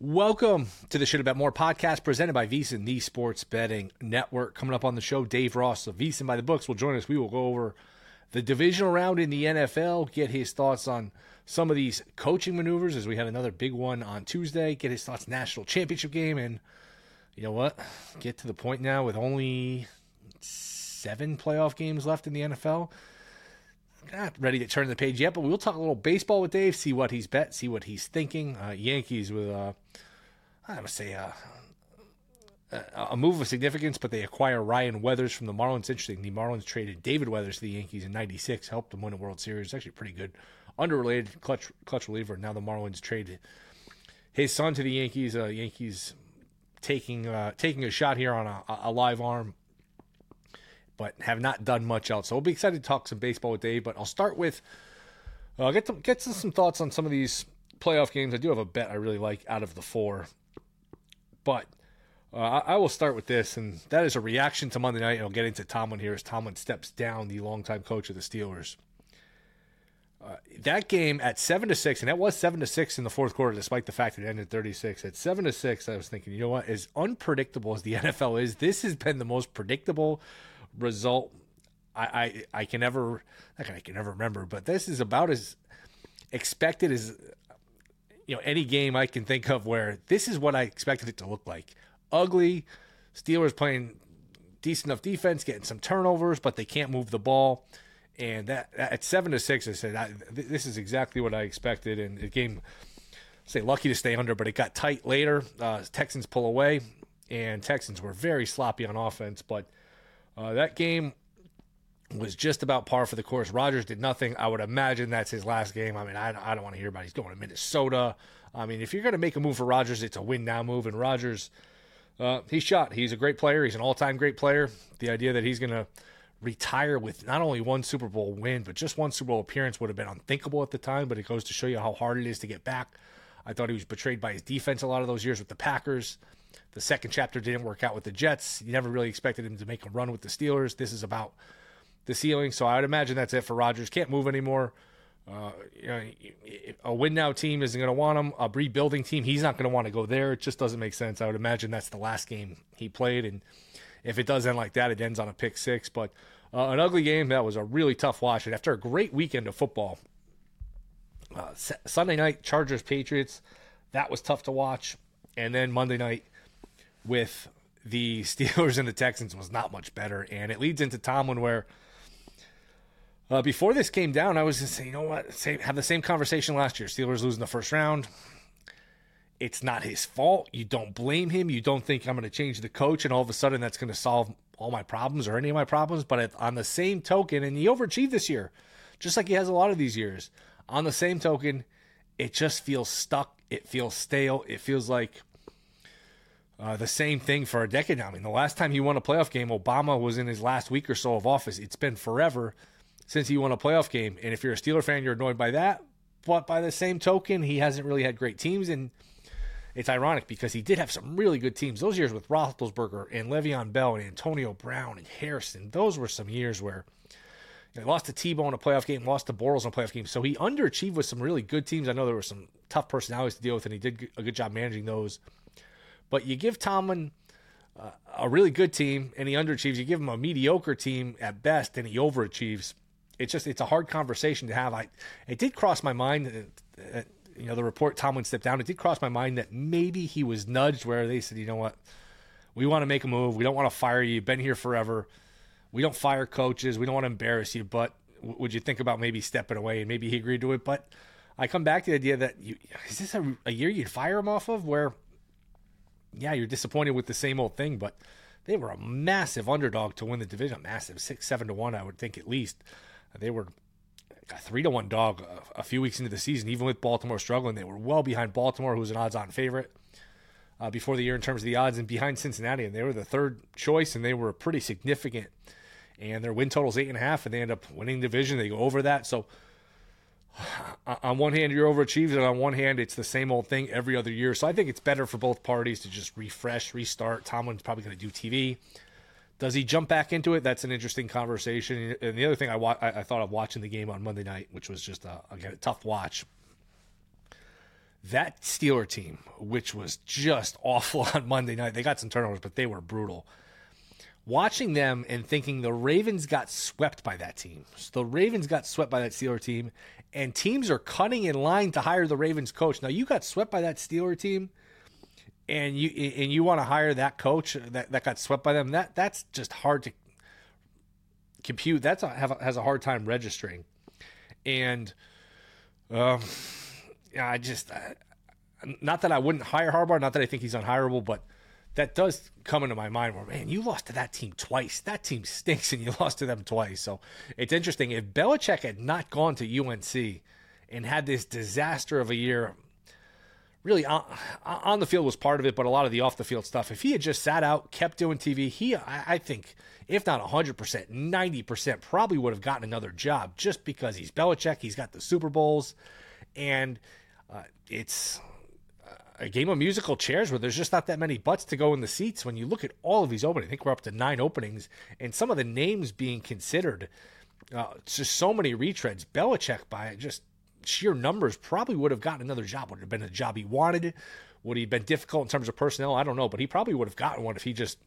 Welcome to the Should Have Bet More podcast presented by VSiN, the Sports Betting Network. Coming up on the show, Dave Ross of VSiN by the Books will join us. We will go over the divisional round in the NFL, get his thoughts on some of these coaching maneuvers as we had another big one on Tuesday, get his thoughts national championship game, and you know what? Get to the point now with only 7 playoff games left in the NFL. Not ready to turn the page yet, but we'll talk a little baseball with Dave, see what he's bet, see what he's thinking. Yankees with, I would say, a move of significance, but they acquire Ryan Weathers from the Marlins. Interesting, the Marlins traded David Weathers to the Yankees in '96, helped them win a World Series. Actually pretty good, underrated clutch reliever. Now the Marlins traded his son to the Yankees. Yankees taking a shot here on a live arm, but have not done much else. So we'll be excited to talk some baseball with Dave, but I'll start with get to some thoughts on some of these playoff games. I do have a bet I really like out of the 4, but I will start with this, and that is a reaction to Monday night, and I'll get into Tomlin here as Tomlin steps down, the longtime coach of the Steelers. That game at 7-6, and that was 7-6 in the fourth quarter, despite the fact that it ended 36. At 7-6, I was thinking, you know what? As unpredictable as the NFL is, this has been the most predictable result I can never remember. But this is about as expected as any game I can think of where this is what I expected it to look like. Ugly, Steelers playing decent enough defense, getting some turnovers, but they can't move the ball. And that at 7-6, I said this is exactly what I expected. And the game, say lucky to stay under, but it got tight later. Texans pull away, and Texans were very sloppy on offense. But that game was just about par for the course. Rodgers did nothing. I would imagine that's his last game. I mean, I don't want to hear about it. He's going to Minnesota. I mean, if you're going to make a move for Rodgers, it's a win-now move. And Rodgers, he's shot. He's a great player. He's an all-time great player. The idea that he's going to retire with not only one Super Bowl win, but just one Super Bowl appearance would have been unthinkable at the time, but it goes to show you how hard it is to get back. I thought he was betrayed by his defense a lot of those years with the Packers. The second chapter didn't work out with the Jets. You never really expected him to make a run with the Steelers. This is about the ceiling, so I would imagine that's it for Rodgers. Can't move anymore. A win-now team isn't going to want him. A rebuilding team, he's not going to want to go there. It just doesn't make sense. I would imagine that's the last game he played, and if it does end like that, it ends on a pick 6. But an ugly game. That was a really tough watch. And after a great weekend of football, Sunday night, Chargers-Patriots, that was tough to watch. And then Monday night with the Steelers and the Texans was not much better. And it leads into Tomlin where before this came down, I was just saying, you know what, have the same conversation last year. Steelers losing the first round. It's not his fault. You don't blame him. You don't think I'm going to change the coach and all of a sudden that's going to solve all my problems or any of my problems. But on the same token, and he overachieved this year, just like he has a lot of these years. On the same token, it just feels stuck. It feels stale. It feels like the same thing for a decade now. I mean, the last time he won a playoff game, Obama was in his last week or so of office. It's been forever since he won a playoff game. And if you're a Steeler fan, you're annoyed by that. But by the same token, he hasn't really had great teams. And it's ironic because he did have some really good teams. Those years with Roethlisberger and Le'Veon Bell and Antonio Brown and Harrison, those were some years where he lost to Tebow in a playoff game, lost to Bortles in a playoff game. So he underachieved with some really good teams. I know there were some tough personalities to deal with, and he did a good job managing those. But you give Tomlin a really good team, and he underachieves. You give him a mediocre team at best, and he overachieves. It's a hard conversation to have. It did cross my mind that the report Tomlin stepped down, it did cross my mind that maybe he was nudged where they said, you know what, we want to make a move. We don't want to fire you. You've been here forever. We don't fire coaches. We don't want to embarrass you, but would you think about maybe stepping away? And maybe he agreed to it. But I come back to the idea that is this a year you'd fire him off of where, yeah, you're disappointed with the same old thing, but they were a massive underdog to win the division, massive, 6-7-1, I would think at least. They were a 3-1 dog a few weeks into the season, even with Baltimore struggling. They were well behind Baltimore, who was an odds-on favorite before the year in terms of the odds, and behind Cincinnati. And they were the third choice, and they were pretty significant. And their win total is 8.5, and they end up winning the division. They go over that. So on one hand, you're overachieved, and on one hand, it's the same old thing every other year. So I think it's better for both parties to just refresh, restart. Tomlin's probably going to do TV. Does he jump back into it? That's an interesting conversation. And the other thing I thought of watching the game on Monday night, which was just, again, a tough watch. That Steeler team, which was just awful on Monday night, they got some turnovers, but they were brutal. Watching them and thinking the Ravens got swept by that team. So the Ravens got swept by that Steeler team, and teams are cutting in line to hire the Ravens coach. Now, you got swept by that Steeler team, and you want to hire that coach that got swept by them. That's just hard to compute. Has a hard time registering. And I just not that I wouldn't hire Harbaugh, not that I think he's unhireable, but that does come into my mind where, man, you lost to that team twice. That team stinks, and you lost to them twice. So it's interesting. If Belichick had not gone to UNC and had this disaster of a year, really on the field was part of it, but a lot of the off the field stuff, if he had just sat out, kept doing TV, I think, if not 100%, 90% probably would have gotten another job just because he's Belichick. He's got the Super Bowls, and it's a game of musical chairs where there's just not that many butts to go in the seats. When you look at all of these openings, I think we're up to 9 openings, and some of the names being considered, it's just so many retreads. Belichick, by just sheer numbers, probably would have gotten another job. Would it have been a job he wanted? Would he have been difficult in terms of personnel? I don't know, but he probably would have gotten one if he just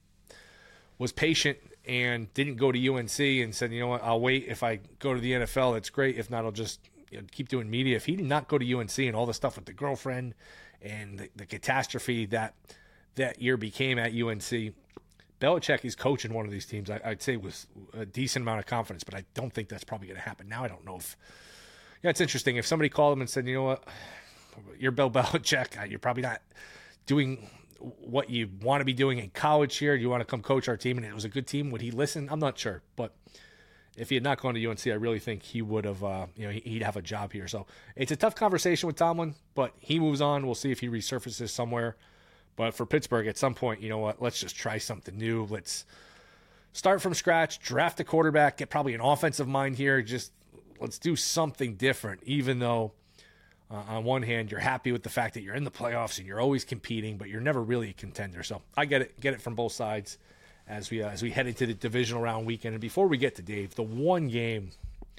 was patient and didn't go to UNC and said, you know what, I'll wait. If I go to the NFL, that's great. If not, I'll just keep doing media. If he did not go to UNC and all the stuff with the girlfriend and the catastrophe that year became at UNC, Belichick is coaching one of these teams, I'd say with a decent amount of confidence, but I don't think that's probably going to happen. Now I don't know if – it's interesting. If somebody called him and said, you know what, you're Bill Belichick, you're probably not doing what you want to be doing in college here. You want to come coach our team, and it was a good team. Would he listen? I'm not sure. But if he had not gone to UNC, I really think he would have, he'd have a job here. So it's a tough conversation with Tomlin, but he moves on. We'll see if he resurfaces somewhere. But for Pittsburgh, at some point, you know what, let's just try something new. Let's start from scratch, draft a quarterback, get probably an offensive mind here. Just let's do something different, even though on one hand, you're happy with the fact that you're in the playoffs and you're always competing, but you're never really a contender. So I get it from both sides as we head into the divisional round weekend. And before we get to Dave, the one game,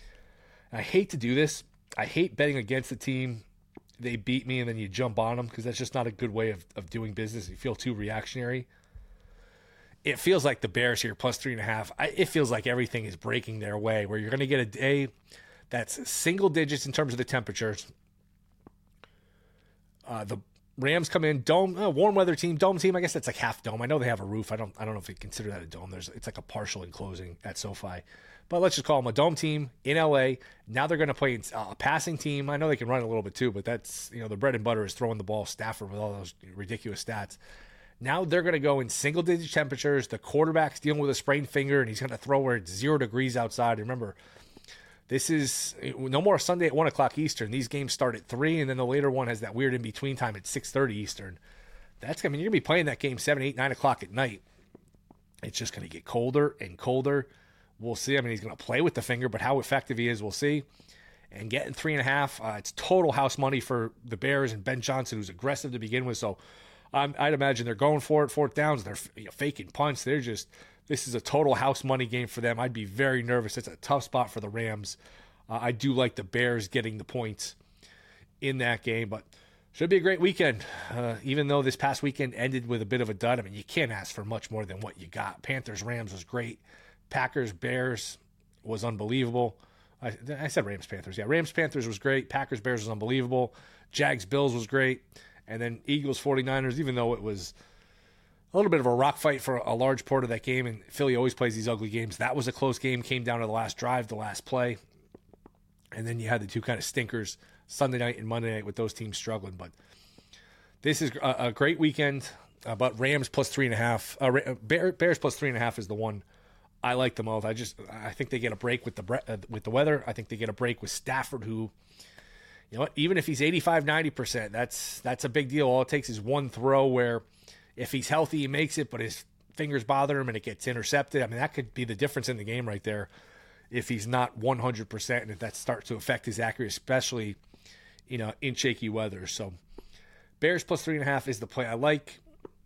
I hate to do this. I hate betting against the team. They beat me and then you jump on them because that's just not a good way of doing business. You feel too reactionary. It feels like the Bears here plus 3.5. It feels like everything is breaking their way where you're going to get a day that's single digits in terms of the temperatures. The Rams come in, dome, warm weather team, dome team. I guess that's like half dome. I know they have a roof. I don't know if they consider that a dome. It's like a partial enclosing at SoFi. But let's just call them a dome team in LA. Now they're going to play a passing team. I know they can run a little bit too, but that's, the bread and butter is throwing the ball. Stafford with all those ridiculous stats. Now they're going to go in single digit temperatures. The quarterback's dealing with a sprained finger, and he's going to throw where it's 0 degrees outside. Remember, this is no more Sunday at 1 o'clock Eastern. These games start at 3, and then the later one has that weird in-between time at 6:30 Eastern. You're going to be playing that game 7, 8, 9 o'clock at night. It's just going to get colder and colder. We'll see. He's going to play with the finger, but how effective he is, we'll see. And getting 3.5, it's total house money for the Bears and Ben Johnson, who's aggressive to begin with. So I'd imagine they're going for it, fourth downs. They're faking punts. This is a total house money game for them. I'd be very nervous. It's a tough spot for the Rams. I do like the Bears getting the points in that game, but should be a great weekend. Even though this past weekend ended with a bit of a dud, you can't ask for much more than what you got. Panthers-Rams was great. Packers-Bears was unbelievable. I said Rams-Panthers. Yeah, Rams-Panthers was great. Packers-Bears was unbelievable. Jags-Bills was great. And then Eagles-49ers, even though it was a little bit of a rock fight for a large part of that game, and Philly always plays these ugly games. That was a close game, came down to the last drive, the last play. And then you had the two kind of stinkers, Sunday night and Monday night, with those teams struggling. But this is a great weekend. But Rams plus 3.5, Bears plus 3.5 is the one I like the most. I think they get a break with the weather. I think they get a break with Stafford, who, even if he's 85, 90%, that's a big deal. All it takes is one throw where if he's healthy, he makes it, but his fingers bother him and it gets intercepted. That could be the difference in the game right there if he's not 100% and if that starts to affect his accuracy, especially, in shaky weather. So Bears plus 3.5 is the play I like.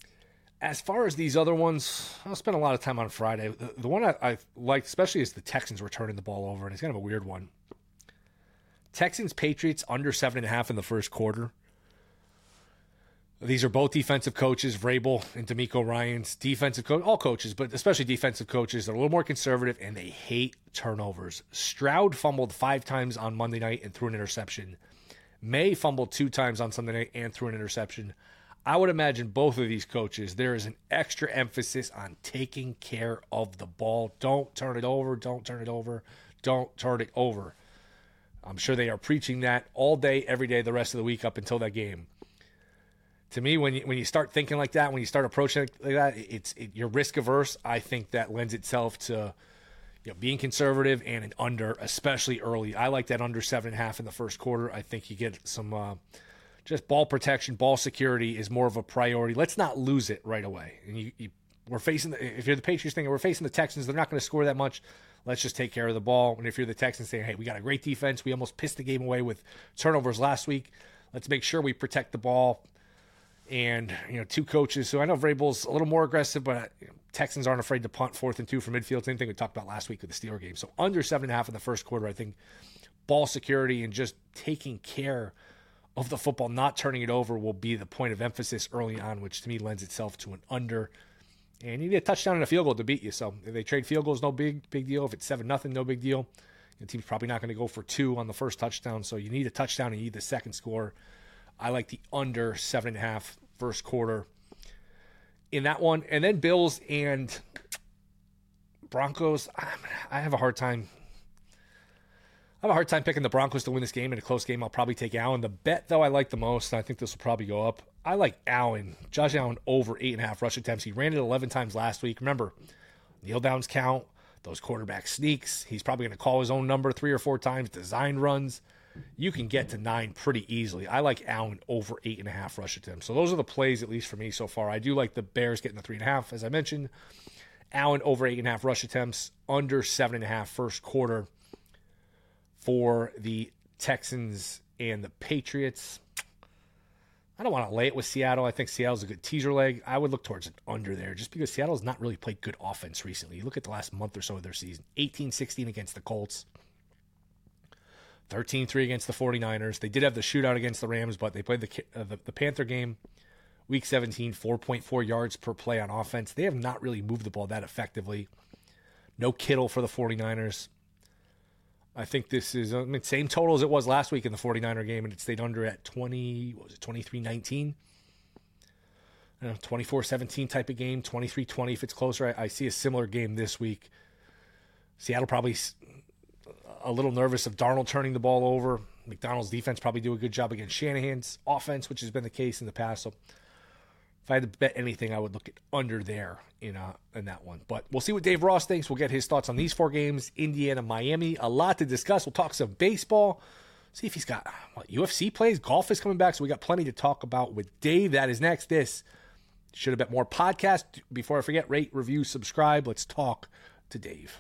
As far as these other ones, I'll spend a lot of time on Friday. The one I liked, especially, is the Texans returning the ball over, and it's kind of a weird one. Texans-Patriots under 7.5 in the first quarter. These are both defensive coaches, Vrabel and DeMeco Ryans. Defensive coach, all coaches, but especially defensive coaches, they're a little more conservative, and they hate turnovers. Stroud fumbled 5 times on Monday night and threw an interception. May fumbled 2 times on Sunday night and threw an interception. I would imagine both of these coaches, there is an extra emphasis on taking care of the ball. Don't turn it over, don't turn it over, don't turn it over. I'm sure they are preaching that all day, every day, the rest of the week up until that game. To me, when you start thinking like that, when you start approaching it like that, you're risk averse. I think that lends itself to being conservative and an under, especially early. I like that under 7.5 in the first quarter. I think you get some just ball protection, ball security is more of a priority. Let's not lose it right away. And we're facing if you're the Patriots thinking we're facing the Texans, they're not going to score that much. Let's just take care of the ball. And if you're the Texans saying, hey, we got a great defense, we almost pissed the game away with turnovers last week. Let's make sure we protect the ball. And, 2 coaches. So I know Vrabel's a little more aggressive, but Texans aren't afraid to punt 4th and 2 from midfield. Same thing we talked about last week with the Steelers game. So under 7.5 in the first quarter, I think ball security and just taking care of the football, not turning it over, will be the point of emphasis early on, which to me lends itself to an under. And you need a touchdown and a field goal to beat you. So if they trade field goals, no big deal. If it's 7-0, no big deal. The team's probably not going to go for 2 on the first touchdown. So you need a touchdown and you need the second score. I like the under 7.5 first quarter in that one. And then Bills and Broncos. I have a hard time picking the Broncos to win this game. In a close game, I'll probably take Allen. The bet, though, I like the most, and I think this will probably go up. I like Allen, Josh Allen, over 8.5 rush attempts. He ran it 11 times last week. Remember, kneel downs count, those quarterback sneaks. He's probably going to call his own number 3 or 4 times, design runs. You can get to 9 pretty easily. I like Allen over 8.5 rush attempts. So those are the plays, at least for me so far. I do like the Bears getting the 3.5, as I mentioned. Allen over 8.5 rush attempts, under 7.5 first quarter for the Texans and the Patriots. I don't want to lay it with Seattle. I think Seattle's a good teaser leg. I would look towards an under there just because Seattle's not really played good offense recently. You look at the last month or so of their season. 18-16 against the Colts. 13-3 against the 49ers. They did have the shootout against the Rams, but they played the Panther game, Week 17, 4.4 yards per play on offense. They have not really moved the ball that effectively. No Kittle for the 49ers. I think this is same total as it was last week in the 49er game, and it stayed under at 23-19? 24-17 type of game, 23-20 if it's closer. I see a similar game this week. Seattle probably a little nervous of Darnold turning the ball over. McDonald's defense probably do a good job against Shanahan's offense, which has been the case in the past. So if I had to bet anything, I would look at under there in that one. But we'll see what Dave Ross thinks. We'll get his thoughts on these 4 games. Indiana, Miami, a lot to discuss. We'll talk some baseball. See if he's got UFC plays. Golf is coming back, so we got plenty to talk about with Dave. That is next. This Should Have Bet More podcast. Before I forget, rate, review, subscribe. Let's talk to Dave.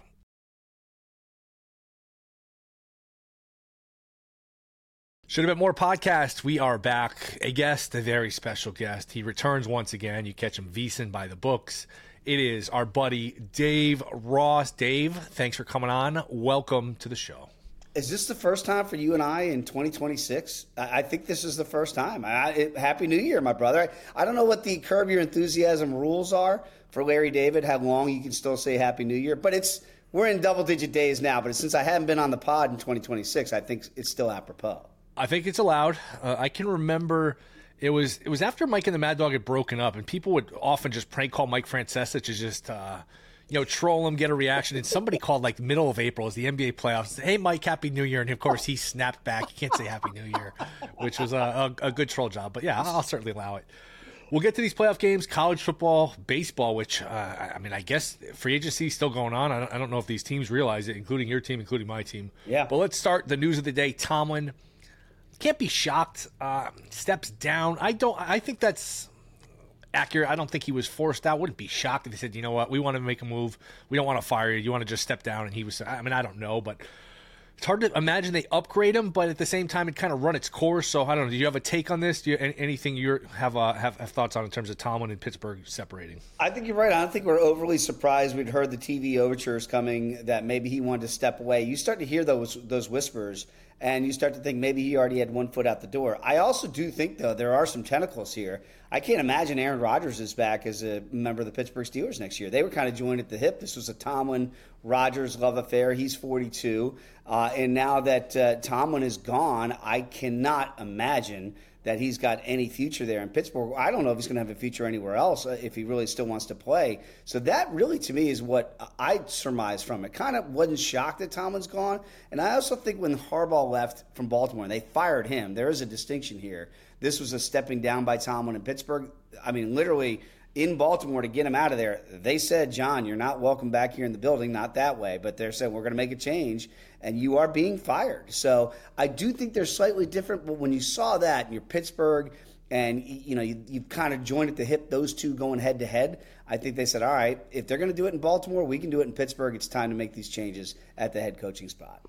Should Have Bet More podcast. We are back. A guest, a very special guest. He returns once again. You catch him VSiN by the books. It is our buddy Dave Ross. Dave, thanks for coming on. Welcome to the show. Is this the first time for you and I in 2026? I think this is the first time. Happy New Year, my brother. I don't know what the Curb Your Enthusiasm rules are for Larry David, how long you can still say Happy New Year. But we're in double-digit days now. But since I haven't been on the pod in 2026, I think it's still apropos. I think it's allowed. I can remember it was after Mike and the Mad Dog had broken up, and people would often just prank call Mike Francesa to just troll him, get a reaction. And somebody called like middle of April as the NBA playoffs, said, "Hey Mike, Happy New Year!" And of course he snapped back. You can't say Happy New Year, which was a good troll job. But yeah, I'll certainly allow it. We'll get to these playoff games, college football, baseball, which, I guess free agency is still going on. I don't know if these teams realize it, including your team, including my team. Yeah. But let's start the news of the day. Tomlin, can't be shocked, steps down. I think that's accurate. I don't think he was forced out. Wouldn't be shocked if they said, you know what, we want to make a move. We don't want to fire you. You want to just step down. And he was, I don't know, but it's hard to imagine they upgrade him, but at the same time, it kind of run its course. So I don't know. Do you have a take on this? Do you anything you have thoughts on in terms of Tomlin and Pittsburgh separating? I think you're right. I don't think we're overly surprised. We'd heard the TV overtures coming that maybe he wanted to step away. You start to hear those whispers and you start to think maybe he already had one foot out the door. I also do think, though, there are some tentacles here. I can't imagine Aaron Rodgers is back as a member of the Pittsburgh Steelers next year. They were kind of joined at the hip. This was a Tomlin-Rodgers love affair. He's 42. And now that Tomlin is gone, I cannot imagine that he's got any future there in Pittsburgh. I don't know if he's going to have a future anywhere else if he really still wants to play. So that really, to me, is what I surmise from it. Kind of wasn't shocked that Tomlin's gone. And I also think when Harbaugh left from Baltimore and they fired him, there is a distinction here. This was a stepping down by Tomlin in Pittsburgh. I mean, literally in Baltimore to get him out of there, they said, John, you're not welcome back here in the building. Not that way. But they're saying, we're going to make a change, and you are being fired. So I do think they're slightly different. But when you saw that and you're Pittsburgh and, you've kind of joined at the hip, those two going head to head, I think they said, all right, if they're going to do it in Baltimore, we can do it in Pittsburgh. It's time to make these changes at the head coaching spot.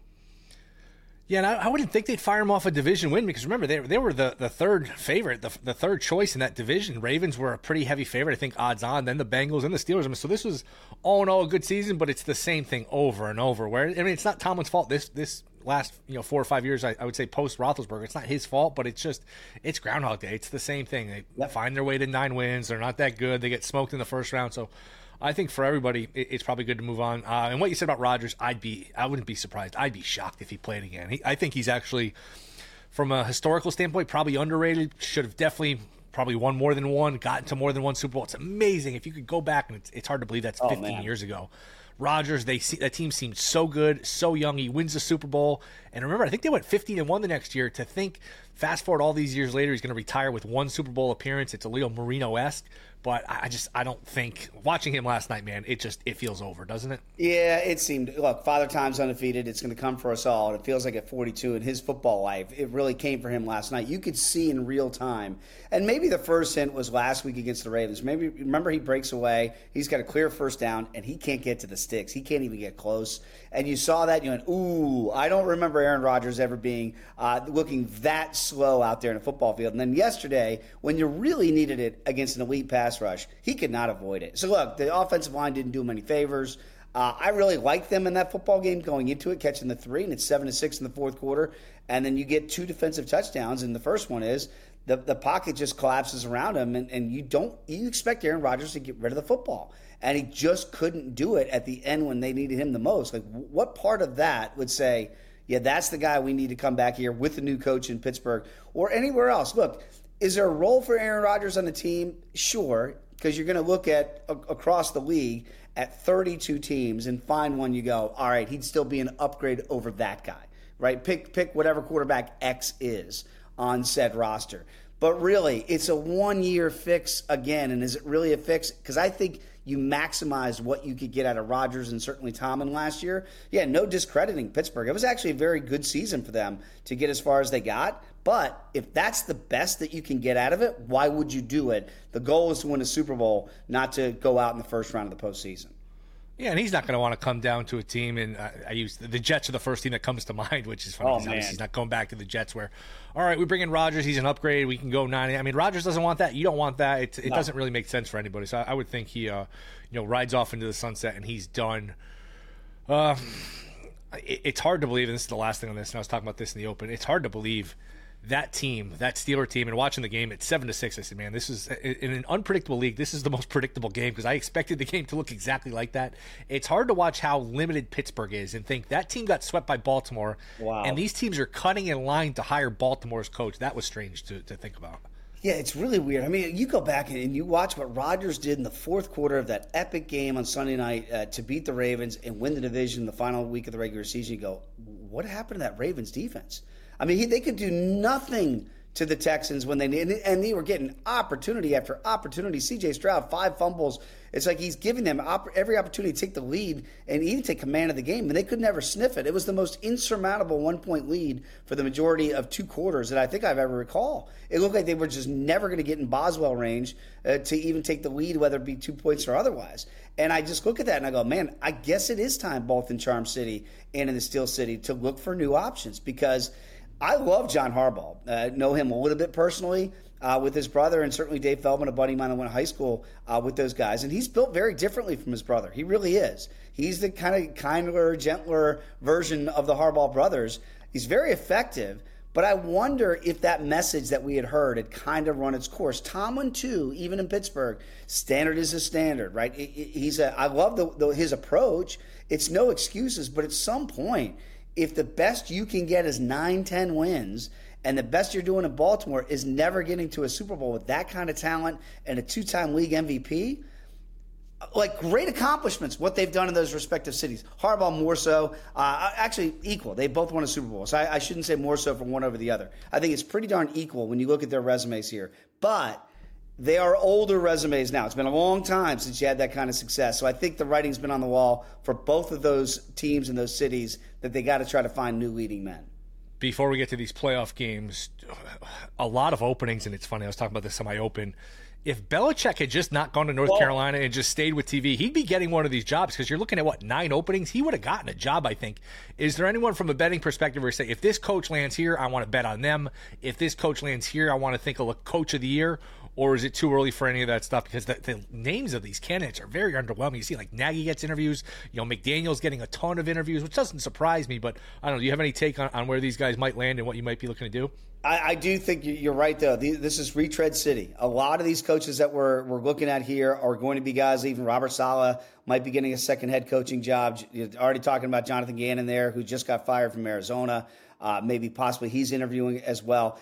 Yeah, and I wouldn't think they'd fire him off a division win because, remember, they were the third favorite, the third choice in that division. Ravens were a pretty heavy favorite, I think, odds on, then the Bengals and the Steelers. I mean, so this was all in all a good season, but it's the same thing over and over. Where I mean, it's not Tomlin's fault. This last 4 or 5 years, I would say post Roethlisberger, it's not his fault, but it's Groundhog Day. It's the same thing. They find their way to 9 wins. They're not that good. They get smoked in the first round. So I think for everybody, it's probably good to move on. And what you said about Rodgers, I wouldn't be surprised. I'd be shocked if he played again. I think he's actually, from a historical standpoint, probably underrated. Should have definitely probably won more than one, gotten to more than one Super Bowl. It's amazing. If you could go back, and it's hard to believe that's 15 years ago. Rodgers, that team seemed so good, so young. He wins the Super Bowl. And remember, I think they went 15-1 the next year. To think, fast forward all these years later, he's going to retire with one Super Bowl appearance. It's a Leo Marino-esque. But I don't think, watching him last night, man, it feels over, doesn't it? Yeah, it seemed, look, Father Time's undefeated. It's going to come for us all. And it feels like at 42 in his football life, it really came for him last night. You could see in real time. And maybe the first hint was last week against the Ravens. Maybe, remember, he breaks away. He's got a clear first down, and he can't get to the sticks. He can't even get close. And you saw that, and you went, ooh, I don't remember Aaron Rodgers ever being looking that slow out there in a football field. And then yesterday, when you really needed it against an elite pass rush, he could not avoid it. So, look, the offensive line didn't do him any favors. I really liked them in that football game going into it, catching the 3, and it's 7-6 in the fourth quarter. And then you get 2 defensive touchdowns, and the first one is the pocket just collapses around him, and you expect Aaron Rodgers to get rid of the football. And he just couldn't do it at the end when they needed him the most. Like, what part of that would say, yeah, that's the guy we need to come back here with the new coach in Pittsburgh or anywhere else? Look, is there a role for Aaron Rodgers on the team? Sure, because you're going to look at across the league at 32 teams and find one you go, all right, he'd still be an upgrade over that guy, right? Pick whatever quarterback X is on said roster. But really, it's a 1-year fix again, and is it really a fix? Because I think you maximized what you could get out of Rodgers and certainly Tomlin last year. Yeah, no discrediting Pittsburgh. It was actually a very good season for them to get as far as they got. But if that's the best that you can get out of it, why would you do it? The goal is to win a Super Bowl, not to go out in the first round of the postseason. Yeah, and he's not going to want to come down to a team, and I use the Jets are the first team that comes to mind, which is funny. He's not going back to the Jets where, all right, we bring in Rodgers, he's an upgrade, we can go 90. I mean, Rodgers doesn't want that. You don't want that. It doesn't really make sense for anybody. So I would think he, rides off into the sunset and he's done. It's hard to believe, and this is the last thing on this, and I was talking about this in the open. It's hard to believe that team, that Steeler team, and watching the game at 7-6, I said, man, this is in an unpredictable league. This is the most predictable game because I expected the game to look exactly like that. It's hard to watch how limited Pittsburgh is and think that team got swept by Baltimore. Wow. And these teams are cutting in line to hire Baltimore's coach. That was strange to think about. Yeah, it's really weird. I mean, you go back and you watch what Rodgers did in the fourth quarter of that epic game on Sunday night to beat the Ravens and win the division the final week of the regular season. You go, what happened to that Ravens defense? I mean, they could do nothing to the Texans when they needed, and they were getting opportunity after opportunity. C.J. Stroud, 5 fumbles. It's like he's giving them every opportunity to take the lead and even take command of the game, and they could never sniff it. It was the most insurmountable 1-point lead for the majority of 2 quarters that I think I've ever recall. It looked like they were just never going to get in Boswell range to even take the lead, whether it be 2 points or otherwise. And I just look at that and I go, man, I guess it is time both in Charm City and in the Steel City to look for new options because I love John Harbaugh. Know him a little bit personally with his brother and certainly Dave Feldman, a buddy of mine that went to high school with those guys. And he's built very differently from his brother. He really is. He's the kind of kinder, gentler version of the Harbaugh brothers. He's very effective, but I wonder if that message that we had heard had kind of run its course. Tomlin, too, even in Pittsburgh, standard is a standard, right? I love his approach. It's no excuses, but at some point, if the best you can get is 9-10 wins, and the best you're doing in Baltimore is never getting to a Super Bowl with that kind of talent and a 2-time league MVP, like, great accomplishments, what they've done in those respective cities. Harbaugh more so, actually equal. They both won a Super Bowl, so I shouldn't say more so from one over the other. I think it's pretty darn equal when you look at their resumes here. But they are older resumes now. It's been a long time since you had that kind of success. So I think the writing's been on the wall for both of those teams in those cities that they got to try to find new leading men. Before we get to these playoff games, a lot of openings, and it's funny, I was talking about this semi-open. If Belichick had just not gone to North Carolina and just stayed with TV, he'd be getting one of these jobs because you're looking at, 9 openings? He would have gotten a job, I think. Is there anyone from a betting perspective where you say, if this coach lands here, I want to bet on them. If this coach lands here, I want to think of a coach of the year? Or is it too early for any of that stuff? Because the names of these candidates are very underwhelming. You see, like, Nagy gets interviews. McDaniel's getting a ton of interviews, which doesn't surprise me. But, I don't know, do you have any take on where these guys might land and what you might be looking to do? I do think you're right, though. This is retread city. A lot of these coaches that we're looking at here are going to be guys, even Robert Saleh might be getting a second head coaching job. You're already talking about Jonathan Gannon there, who just got fired from Arizona. Maybe possibly he's interviewing as well.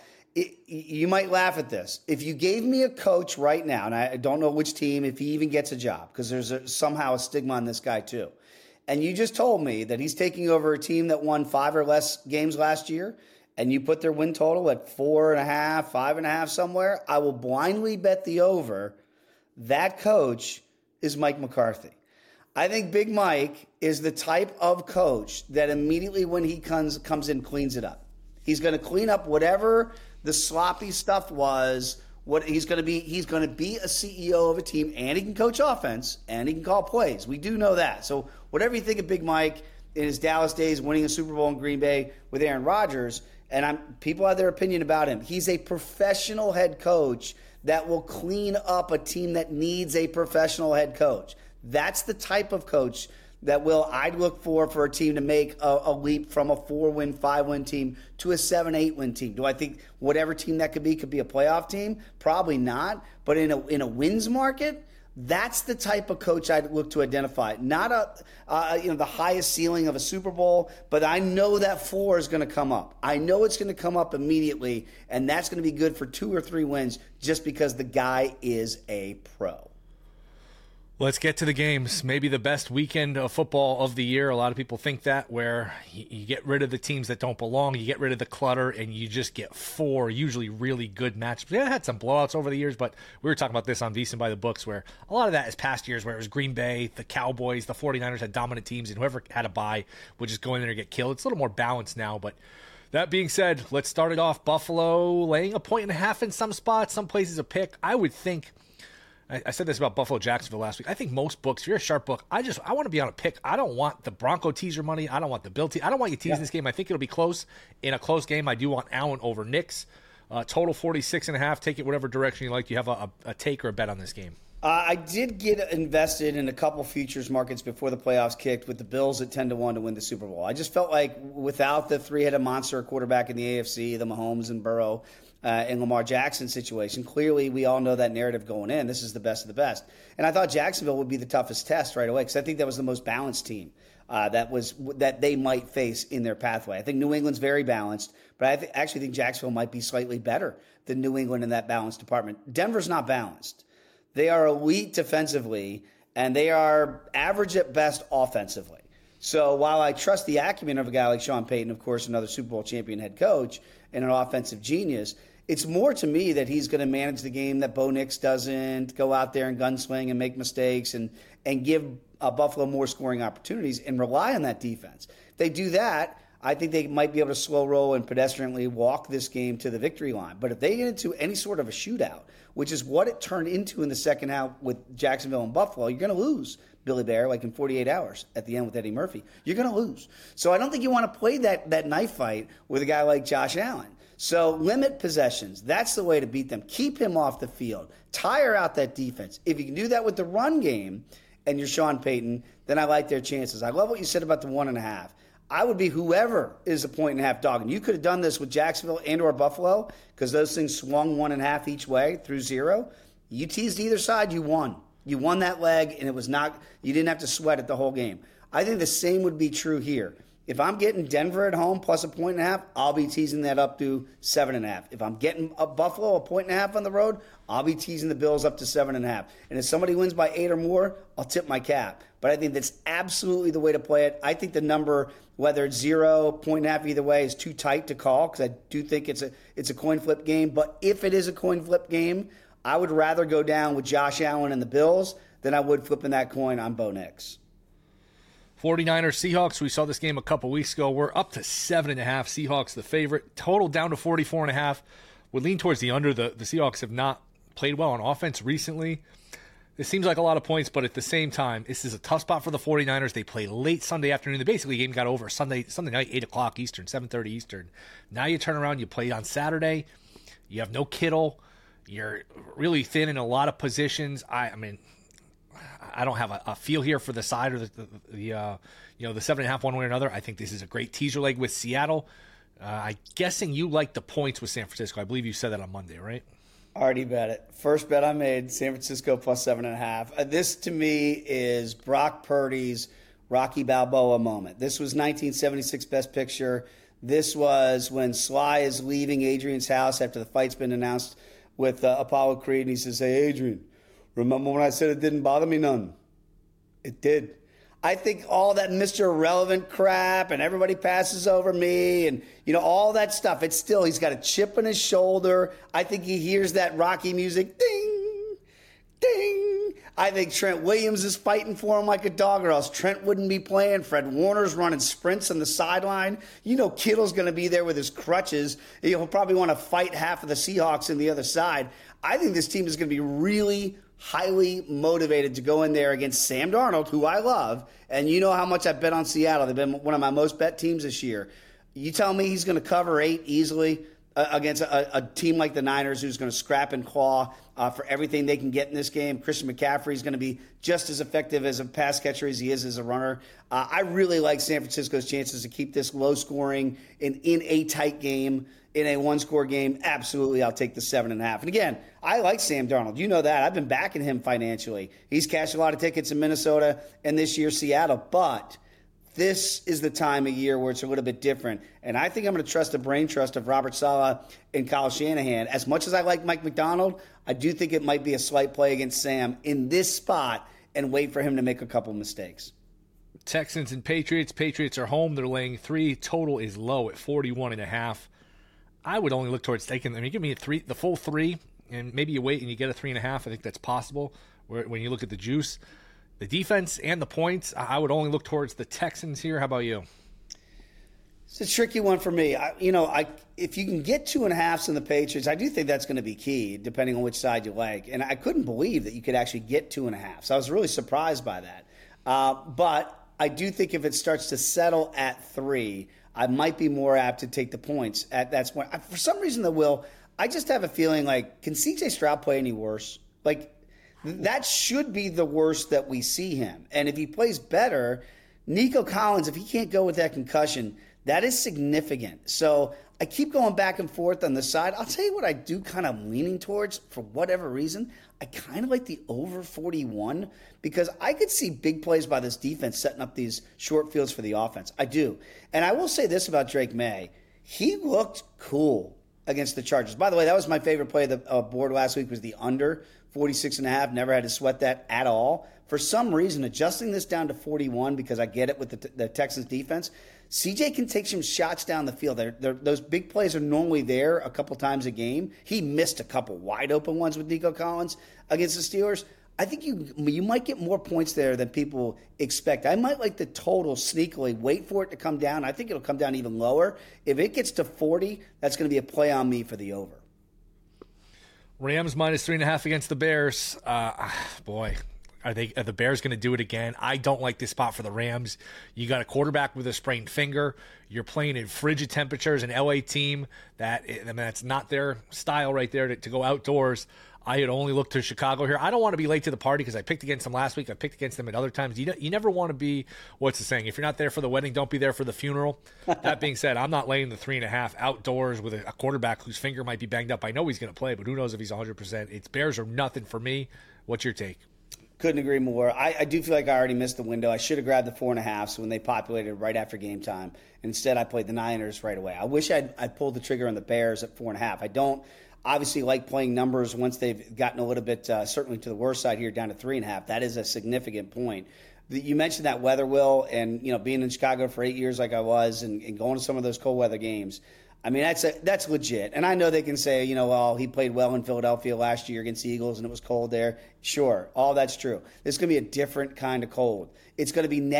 You might laugh at this. If you gave me a coach right now, and I don't know which team, if he even gets a job, because there's somehow a stigma on this guy too, and you just told me that he's taking over a team that won 5 or less games last year, and you put their win total at 4.5, 5.5 somewhere, I will blindly bet the over. That coach is Mike McCarthy. I think Big Mike is the type of coach that immediately when he comes in, cleans it up. He's going to clean up whatever the sloppy stuff was. What he's going to be a CEO of a team, and he can coach offense, and he can call plays. We do know that. So whatever you think of Big Mike in his Dallas days, winning a Super Bowl in Green Bay with Aaron Rodgers, and people have their opinion about him. He's a professional head coach that will clean up a team that needs a professional head coach. That's the type of coach that I'd look for a team to make a leap from a 4-win, 5-win team to a 7-8-win team. Do I think whatever team that could be a playoff team? Probably not. But in a wins market, that's the type of coach I'd look to identify. Not the highest ceiling of a Super Bowl, but I know that floor is going to come up. I know it's going to come up immediately, and that's going to be good for 2 or 3 wins just because the guy is a pro. Let's get to the games. Maybe the best weekend of football of the year. A lot of people think that, where you get rid of the teams that don't belong, you get rid of the clutter, and you just get 4 usually really good matchups. We have had some blowouts over the years, but we were talking about this on VSiN by the Books, where a lot of that is past years where it was Green Bay, the Cowboys, the 49ers had dominant teams, and whoever had a bye would just go in there and get killed. It's a little more balanced now, but that being said, let's start it off. Buffalo laying 1.5 in some spots, some places a pick. I would think, I said this about Buffalo Jacksonville last week. I think most books, if you're a sharp book, I want to be on a pick. I don't want the Bronco teaser money. I don't want the Bill teaser. I don't want you teasing this game. I think it'll be close. In a close game, I do want Allen over Knicks. Total 46.5. Take it whatever direction you like. Do you have a take or a bet on this game? I did get invested in a couple futures markets before the playoffs kicked with the Bills at 10-1 to win the Super Bowl. I just felt like without the 3-headed monster quarterback in the AFC, the Mahomes and Burrow and Lamar Jackson situation, clearly we all know that narrative going in. This is the best of the best. And I thought Jacksonville would be the toughest test right away because I think that was the most balanced team that they might face in their pathway. I think New England's very balanced, but I actually think Jacksonville might be slightly better than New England in that balanced department. Denver's not balanced. They are elite defensively, and they are average at best offensively. So while I trust the acumen of a guy like Sean Payton, of course, another Super Bowl champion head coach and an offensive genius, it's more to me that he's going to manage the game that Bo Nix doesn't, go out there and gunsling and make mistakes and give Buffalo more scoring opportunities and rely on that defense. If they do that, I think they might be able to slow roll and pedestrianly walk this game to the victory line. But if they get into any sort of a shootout, which is what it turned into in the second half with Jacksonville and Buffalo, you're going to lose, Billy Bear, like in 48 hours at the end with Eddie Murphy. You're going to lose. So I don't think you want to play that knife fight with a guy like Josh Allen. So limit possessions. That's the way to beat them. Keep him off the field. Tire out that defense. If you can do that with the run game and you're Sean Payton, then I like their chances. I love what you said about the 1.5. I would be whoever is a 1.5 dog. And you could have done this with Jacksonville and or Buffalo because those things swung 1.5 each way through 0. You teased either side, you won. You won that leg, and it was not. You didn't have to sweat it the whole game. I think the same would be true here. If I'm getting Denver at home plus a 1.5, I'll be teasing that up to 7.5. If I'm getting a Buffalo a 1.5 on the road, I'll be teasing the Bills up to 7.5. And if somebody wins by 8 or more, I'll tip my cap. But I think that's absolutely the way to play it. I think the number, whether it's 0, 1.5 either way, is too tight to call because I do think it's a coin flip game. But if it is a coin flip game, I would rather go down with Josh Allen and the Bills than I would flipping that coin on Bo Nix. 49ers, Seahawks, we saw this game a couple weeks ago. We're up to 7.5. Seahawks the favorite. Total down to 44.5. Would lean towards the under. The Seahawks have not played well on offense recently. This seems like a lot of points, but at the same time, this is a tough spot for the 49ers. They play late Sunday afternoon. The basically game got over Sunday night, 8 o'clock Eastern, 7:30 Eastern. Now you turn around, you play on Saturday. You have no Kittle. You're really thin in a lot of positions. I mean, I don't have a feel here for the side or the 7.5 one way or another. I think this is a great teaser leg with Seattle. I'm guessing you like the points with San Francisco. I believe you said that on Monday, right? Already bet it. First bet I made, San Francisco plus 7.5. This to me is Brock Purdy's Rocky Balboa moment. This was 1976 Best Picture. This was when Sly is leaving Adrian's house after the fight's been announced with Apollo Creed, and he says, "Hey, Adrian, remember when I said it didn't bother me none? It did." I think all that Mr. Irrelevant crap and everybody passes over me and, all that stuff, it's still, he's got a chip on his shoulder. I think he hears that Rocky music, ding, ding. I think Trent Williams is fighting for him like a dog, or else Trent wouldn't be playing. Fred Warner's running sprints on the sideline. Kittle's going to be there with his crutches. He'll probably want to fight half of the Seahawks on the other side. I think this team is going to be really highly motivated to go in there against Sam Darnold, who I love, and you know how much I bet on Seattle. They've been one of my most bet teams this year. You tell me he's going to cover 8 easily against a team like the Niners who's going to scrap and claw for everything they can get in this game. Christian McCaffrey is going to be just as effective as a pass catcher as he is as a runner. I really like San Francisco's chances to keep this low scoring in a tight game. In a one-score game, absolutely, I'll take the 7.5. And again, I like Sam Darnold. You know that. I've been backing him financially. He's cashed a lot of tickets in Minnesota and this year Seattle. But this is the time of year where it's a little bit different. And I think I'm going to trust the brain trust of Robert Saleh and Kyle Shanahan. As much as I like Mike McDonald, I do think it might be a slight play against Sam in this spot and wait for him to make a couple mistakes. Texans and Patriots. Patriots are home. They're laying 3. Total is low at 41.5. I would only look towards taking. Give me the full 3, and maybe you wait and you get a 3.5. I think that's possible. When you look at the juice, the defense and the points, I would only look towards the Texans here. How about you? It's a tricky one for me. If you can get 2.5s in the Patriots, I do think that's going to be key, depending on which side you like. And I couldn't believe that you could actually get 2.5s. I was really surprised by that. But I do think if it starts to settle at 3. I might be more apt to take the points at that point. For some reason, I just have a feeling like, can C.J. Stroud play any worse? Like, that should be the worst that we see him. And if he plays better, Nico Collins, if he can't go with that concussion, that is significant. So I keep going back and forth on the side. I'll tell you what I do kind of leaning towards for whatever reason. I kind of like the over 41 because I could see big plays by this defense setting up these short fields for the offense. I do. And I will say this about Drake May. He looked cool against the Chargers. By the way, that was my favorite play of the board last week was the under 46.5. Never had to sweat that at all. For some reason, adjusting this down to 41 because I get it with the Texans defense, CJ can take some shots down the field. Those big plays are normally there a couple times a game. He missed a couple wide open ones with Nico Collins against the Steelers. I think you might get more points there than people expect. I might like the total sneakily, wait for it to come down. I think it'll come down even lower. If it gets to 40, that's going to be a play on me for the over. Rams minus 3.5 against the Bears. Boy, Are the Bears going to do it again? I don't like this spot for the Rams. You got a quarterback with a sprained finger. You're playing in frigid temperatures, an LA team that's not their style right there to go outdoors. I had only looked to Chicago here. I don't want to be late to the party because I picked against them last week. I picked against them at other times. You never want to be, what's the saying? If you're not there for the wedding, don't be there for the funeral. That being said, I'm not laying the 3.5 outdoors with a quarterback whose finger might be banged up. I know he's going to play, but who knows if he's 100%. It's Bears or nothing for me. What's your take? Couldn't agree more. I do feel like I already missed the window. I should have grabbed the 4.5 when they populated right after game time. Instead, I played the Niners right away. I wish I'd pulled the trigger on the Bears at 4.5. I don't obviously like playing numbers once they've gotten a little bit, certainly to the worst side here, down to 3.5. That is a significant point. You mentioned that weather, Will, and being in Chicago for 8 years like I was and going to some of those cold weather games. I mean, that's legit. And I know they can say, well, he played well in Philadelphia last year against the Eagles and it was cold there. Sure, all that's true. This is going to be a different kind of cold. It's going to be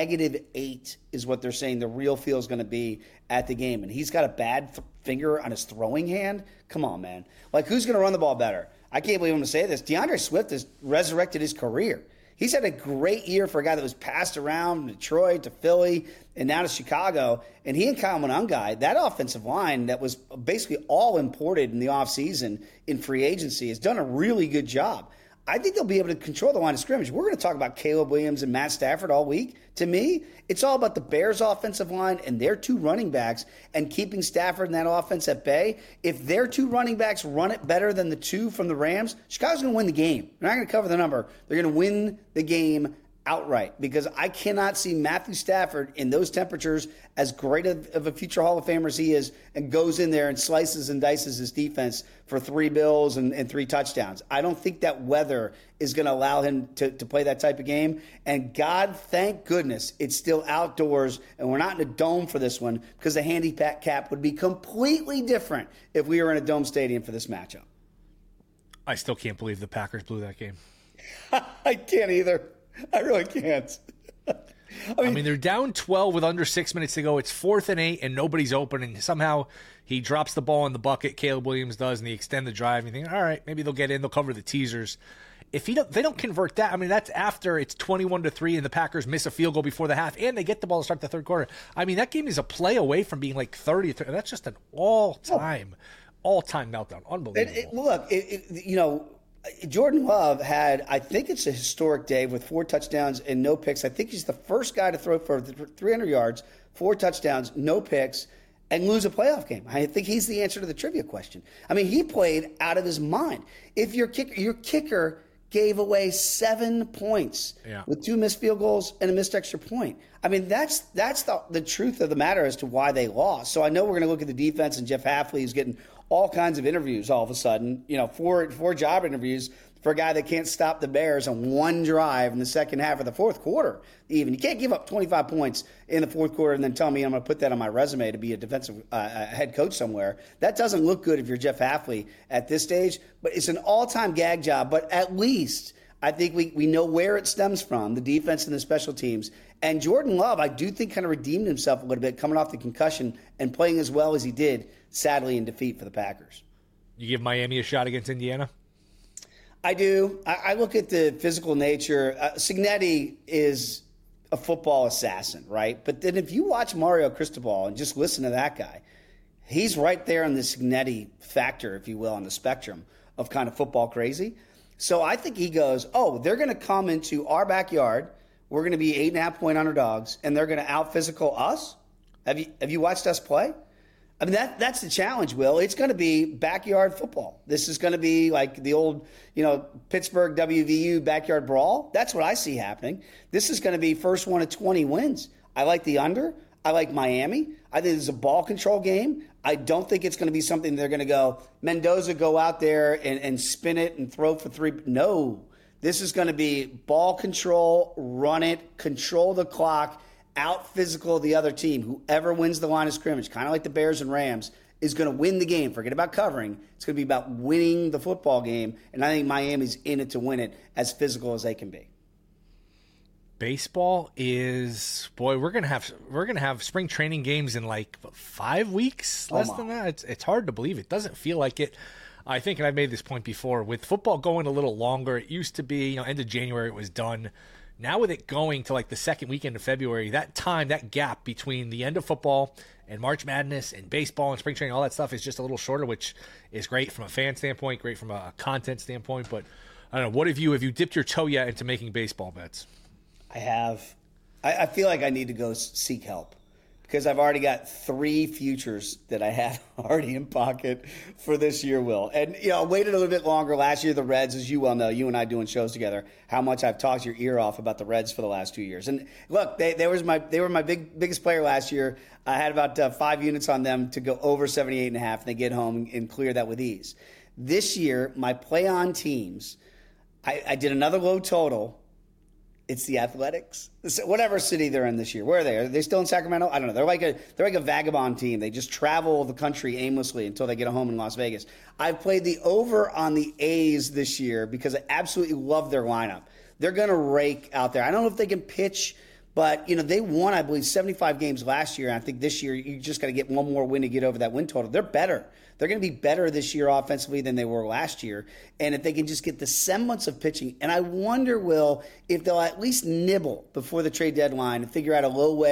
-8 is what they're saying the real feel is going to be at the game. And he's got a bad finger on his throwing hand. Come on, man. Like, who's going to run the ball better? I can't believe I'm going to say this. DeAndre Swift has resurrected his career. He's had a great year for a guy that was passed around from Detroit to Philly and now to Chicago. And he and Kyle Monangai, that offensive line that was basically all imported in the offseason in free agency, has done a really good job. I think they'll be able to control the line of scrimmage. We're going to talk about Caleb Williams and Matt Stafford all week. To me, it's all about the Bears' offensive line and their two running backs and keeping Stafford and that offense at bay. If their two running backs run it better than the two from the Rams, Chicago's going to win the game. They're not going to cover the number. They're going to win the game outright, because I cannot see Matthew Stafford in those temperatures, as great of a future Hall of Famer as he is, and goes in there and slices and dices his defense for 3 bills and 3 touchdowns. I don't think that weather is going to allow him to play that type of game. And God, thank goodness, it's still outdoors and we're not in a dome for this one, because the handicap would be completely different if we were in a dome stadium for this matchup. I still can't believe the Packers blew that game. I can't either. I really can't. I mean, they're down 12 with under 6 minutes to go. It's 4th and 8, and nobody's open. And somehow he drops the ball in the bucket. Caleb Williams does, and they extend the drive. And you think, all right, maybe they'll get in. They'll cover the teasers. If they don't convert that, I mean, that's after it's 21-3, and the Packers miss a field goal before the half, and they get the ball to start the third quarter. I mean, that game is a play away from being like 30. That's just an all-time meltdown. Unbelievable. Jordan Love had, I think it's a historic day with 4 touchdowns and no picks. I think he's the first guy to throw for 300 yards, 4 touchdowns, no picks, and lose a playoff game. I think he's the answer to the trivia question. I mean, he played out of his mind. If your kicker gave away 7 points with 2 missed field goals and a missed extra point. I mean, that's the truth of the matter as to why they lost. So I know we're going to look at the defense, and Jeff Hafley is getting all kinds of interviews all of a sudden, 4 job interviews for a guy that can't stop the Bears on one drive in the second half of the fourth quarter. Even you can't give up 25 points in the fourth quarter and then tell me I'm going to put that on my resume to be a defensive head coach somewhere. That doesn't look good if you're Jeff Hafley at this stage. But it's an all-time gag job. But at least I think we know where it stems from, the defense and the special teams. And Jordan Love, I do think, kind of redeemed himself a little bit coming off the concussion and playing as well as he did, sadly, in defeat for the Packers. You give Miami a shot against Indiana? I do. I look at the physical nature. Cignetti is a football assassin, right? But then if you watch Mario Cristobal and just listen to that guy, he's right there on the Cignetti factor, if you will, on the spectrum of kind of football crazy. So I think he goes, they're going to come into our backyard. We're going to be 8.5-point underdogs, and they're going to out-physical us? Have you watched us play? I mean, that's the challenge, Will. It's going to be backyard football. This is going to be like the old, Pittsburgh WVU backyard brawl. That's what I see happening. This is going to be first one of 20 wins. I like the under. I like Miami. I think it's a ball control game. I don't think it's going to be something they're going to go, Mendoza, go out there and spin it and throw for 3. No. This is going to be ball control, run it, control the clock, out physical the other team. Whoever wins the line of scrimmage, kind of like the Bears and Rams, is going to win the game. Forget about covering. It's going to be about winning the football game, and I think Miami's in it to win it, as physical as they can be. Baseball is, we're gonna have spring training games in like 5 weeks, less than that. It's hard to believe. It doesn't feel like it. I think, and I've made this point before, with football going a little longer, it used to be, end of January it was done. Now with it going to like the second weekend of February, that time, that gap between the end of football and March Madness and baseball and spring training, all that stuff is just a little shorter, which is great from a fan standpoint, great from a content standpoint. But I don't know, have you dipped your toe yet into making baseball bets? I have. I feel like I need to go seek help because I've already got 3 futures that I had already in pocket for this year, Will. And, I waited a little bit longer. Last year, the Reds, as you well know, you and I doing shows together, how much I've talked your ear off about the Reds for the last 2 years. And look, they were my biggest player last year. I had about 5 units on them to go over 78.5, and they get home and clear that with ease. This year, my play-on teams, I did another low total. It's the Athletics. Whatever city they're in this year. Where are they? Are they still in Sacramento? I don't know. They're like a vagabond team. They just travel the country aimlessly until they get a home in Las Vegas. I've played the over on the A's this year because I absolutely love their lineup. They're going to rake out there. I don't know if they can pitch, but they won, I believe, 75 games last year. And I think this year you just got to get one more win to get over that win total. They're better. They're going to be better this year offensively than they were last year. And if they can just get the semblance of pitching, and I wonder, Will, if they'll at least nibble before the trade deadline and figure out a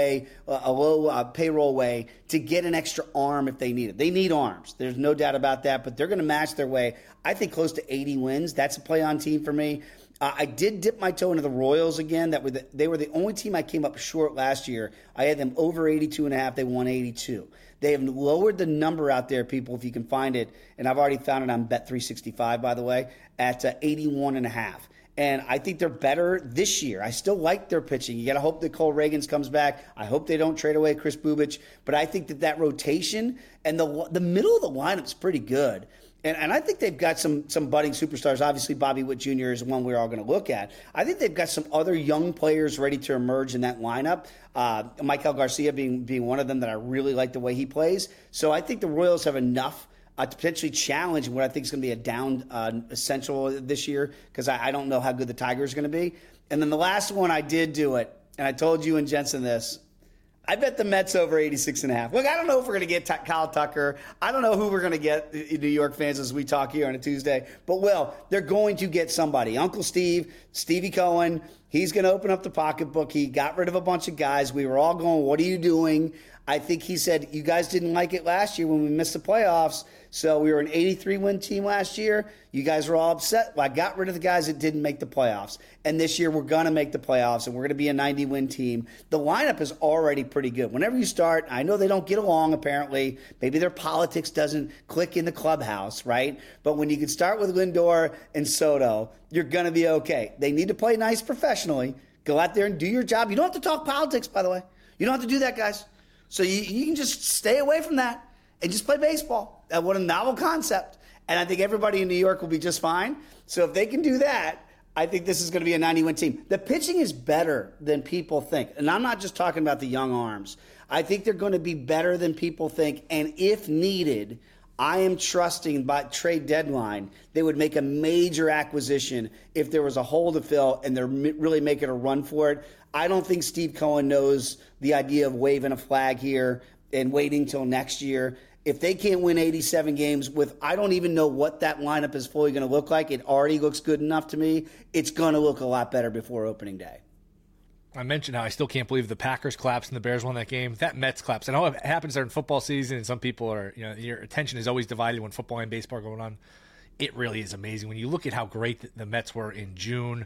low payroll way to get an extra arm if they need it. They need arms. There's no doubt about that, but they're going to match their way. I think close to 80 wins. That's a play-on team for me. I did dip my toe into the Royals again. They were the only team I came up short last year. I had them over 82.5. They won 82. They have lowered the number out there, people, if you can find it. And I've already found it on Bet365, by the way, at 81.5. And I think they're better this year. I still like their pitching. You got to hope that Cole Reagans comes back. I hope they don't trade away Chris Bubich. But I think that rotation and the middle of the lineup is pretty good. And I think they've got some budding superstars. Obviously, Bobby Witt Jr. is one we're all going to look at. I think they've got some other young players ready to emerge in that lineup. Michael Garcia being one of them that I really like the way he plays. So I think the Royals have enough to potentially challenge what I think is going to be a down essential this year because I don't know how good the Tigers are going to be. And then the last one, I did do it, and I told you and Jensen this. I bet the Mets over 86.5. Look, I don't know if we're going to get Kyle Tucker. I don't know who we're going to get, New York fans, as we talk here on a Tuesday. But, Will, they're going to get somebody. Uncle Steve, Stevie Cohen, he's going to open up the pocketbook. He got rid of a bunch of guys. We were all going, what are you doing? I think he said, you guys didn't like it last year when we missed the playoffs. So we were an 83-win team last year. You guys were all upset. Well, I got rid of the guys that didn't make the playoffs. And this year we're going to make the playoffs, and we're going to be a 90-win team. The lineup is already pretty good. Whenever you start, I know they don't get along apparently. Maybe their politics doesn't click in the clubhouse, right? But when you can start with Lindor and Soto, you're going to be okay. They need to play nice professionally. Go out there and do your job. You don't have to talk politics, by the way. You don't have to do that, guys. So you can just stay away from that and just play baseball. What a novel concept. And I think everybody in New York will be just fine. So if they can do that, I think this is going to be a 90-win team. The pitching is better than people think. And I'm not just talking about the young arms. I think they're going to be better than people think. And if needed, I am trusting by trade deadline, they would make a major acquisition if there was a hole to fill and they're really making a run for it. I don't think Steve Cohen knows the idea of waving a flag here and waiting till next year. If they can't win 87 games with, I don't even know what that lineup is fully going to look like. It already looks good enough to me. It's going to look a lot better before opening day. I mentioned how I still can't believe the Packers collapsed and the Bears won that game. That Mets collapse. I know it happens during football season, and some people are, your attention is always divided when football and baseball are going on. It really is amazing. When you look at how great the Mets were in June,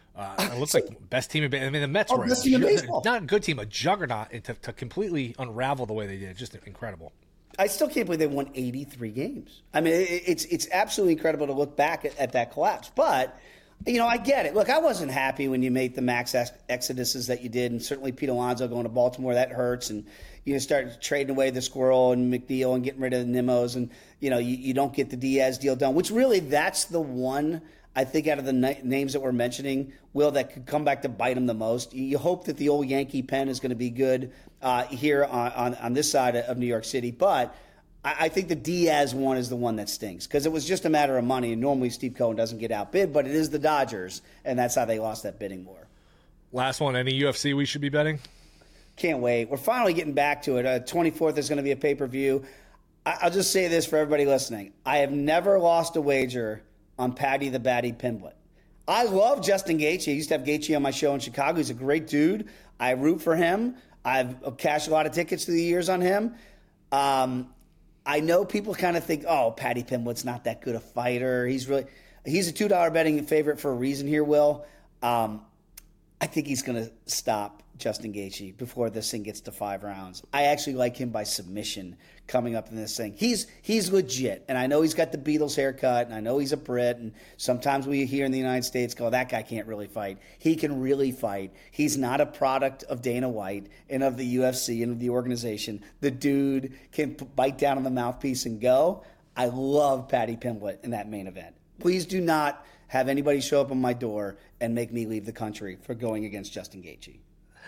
it looks like best team. I mean, the Mets were not a good team, a juggernaut, and to completely unravel the way they did, just incredible. I still can't believe they won 83 games. I mean, it's absolutely incredible to look back at that collapse. But, I get it. Look, I wasn't happy when you made the max exoduses that you did, and certainly Pete Alonso going to Baltimore, that hurts. And you start trading away the Squirrel and McNeil and getting rid of the Nimos, and, you don't get the Diaz deal done, which really that's the one – I think out of the names that we're mentioning, Will, that could come back to bite him the most. You hope that the old Yankee pen is going to be good here on this side of New York City. But I think the Diaz one is the one that stings because it was just a matter of money. And normally Steve Cohen doesn't get outbid, but it is the Dodgers, and that's how they lost that bidding war. Last one, any UFC we should be betting? Can't wait. We're finally getting back to it. 24th is going to be a pay-per-view. I'll just say this for everybody listening. I have never lost a wager on Patty the Batty Pimblett. I love Justin Gaethje. I used to have Gaethje on my show in Chicago. He's a great dude. I root for him. I've cashed a lot of tickets through the years on him. I know people kind of think, oh, Patty Pimblett's not that good a fighter. He's a $2 betting favorite for a reason here, Will. I think he's going to stop Justin Gaethje before this thing gets to 5 rounds. I actually like him by submission coming up in this thing. He's legit, and I know he's got the Beatles haircut, and I know he's a Brit, and sometimes we here in the United States go, that guy can't really fight. He can really fight. He's not a product of Dana White and of the UFC and of the organization. The dude can bite down on the mouthpiece and go. I love Patty Pimblett in that main event. Please do not have anybody show up on my door and make me leave the country for going against Justin Gaethje.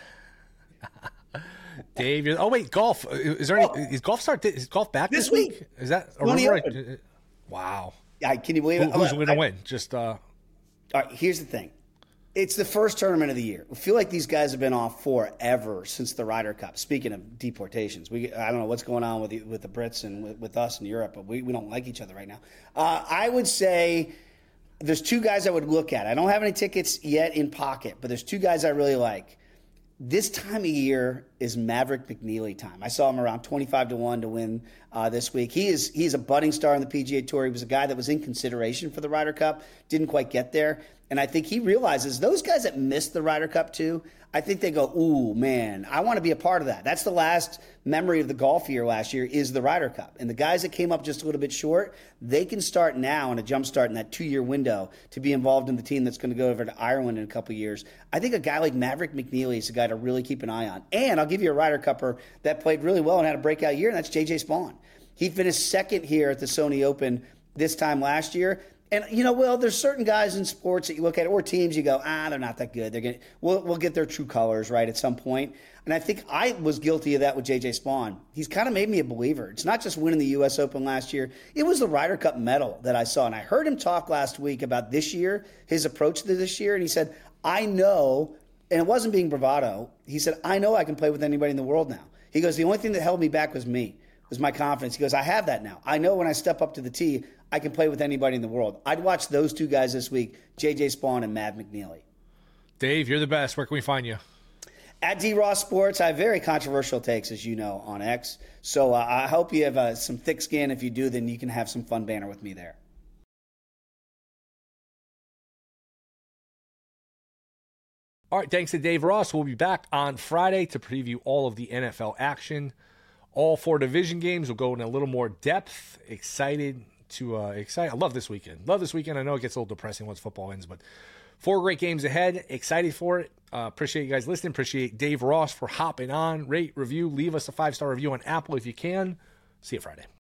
Dave, oh wait, golf. Is golf back this week? Is that wow? Can you believe it? Who's going to win? Just all right. Here's the thing. It's the first tournament of the year. I feel like these guys have been off forever since the Ryder Cup. Speaking of deportations, I don't know what's going on with the Brits and with us in Europe, but we don't like each other right now. I would say there's 2 guys I would look at. I don't have any tickets yet in pocket, but there's 2 guys I really like. This time of year is Maverick McNeely time. I saw him around 25-1 to win this week. He's a budding star on the PGA Tour. He was a guy that was in consideration for the Ryder Cup, didn't quite get there. And I think he realizes those guys that missed the Ryder Cup too, I think they go, ooh, man, I want to be a part of that. That's the last memory of the golf year last year is the Ryder Cup. And the guys that came up just a little bit short, they can start now in a jump start in that 2-year window to be involved in the team that's going to go over to Ireland in a couple of years. I think a guy like Maverick McNeely is a guy to really keep an eye on. And I'll give you a Ryder Cupper that played really well and had a breakout year, and that's J.J. Spawn. He finished second here at the Sony Open this time last year. And, Will, there's certain guys in sports that you look at, or teams, you go, they're not that good. We'll get their true colors, right, at some point. And I think I was guilty of that with J.J. Spawn. He's kind of made me a believer. It's not just winning the U.S. Open last year. It was the Ryder Cup medal that I saw. And I heard him talk last week about this year, his approach to this year. And he said, I know, and it wasn't being bravado. He said, I know I can play with anybody in the world now. He goes, the only thing that held me back was my confidence. He goes, I have that now. I know when I step up to the tee, I can play with anybody in the world. I'd watch those 2 guys this week, J.J. Spawn and Mav McNeely. Dave, you're the best. Where can we find you? At D-Ross Sports. I have very controversial takes, as you know, on X. So I hope you have some thick skin. If you do, then you can have some fun banter with me there. All right, thanks to Dave Ross. We'll be back on Friday to preview all of the NFL action. All 4 division games will go in a little more depth. Excited. I love this weekend. I know it gets a little depressing once football ends, but 4 great games ahead. Excited for it. Appreciate you guys listening. Appreciate Dave Ross for hopping on. Rate, review, leave us a 5-star review on Apple if you can. See you Friday.